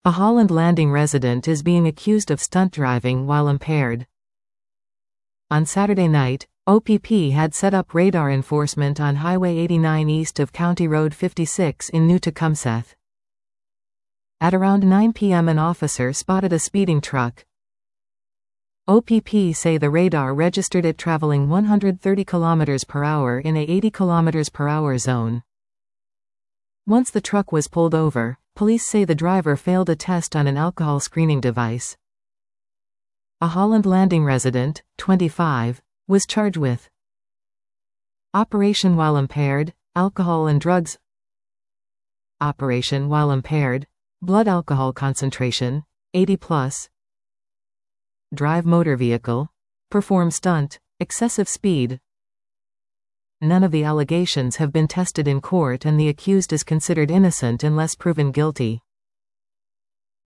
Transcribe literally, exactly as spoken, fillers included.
A Holland Landing resident is being accused of stunt driving while impaired. On Saturday night, O P P had set up radar enforcement on Highway eighty-nine east of County Road fifty-six in New Tecumseth. At around nine p m an officer spotted a speeding truck. O P P say the radar registered it traveling one hundred thirty kilometers per hour in a eighty kilometers per hour zone. Once the truck was pulled over, police say the driver failed a test on an alcohol screening device. A Holland Landing resident, twenty-five, was charged with operation while impaired, alcohol and drugs, operation while impaired, blood alcohol concentration, eighty plus, drive motor vehicle, perform stunt, excessive speed. None of the allegations have been tested in court and the accused is considered innocent unless proven guilty.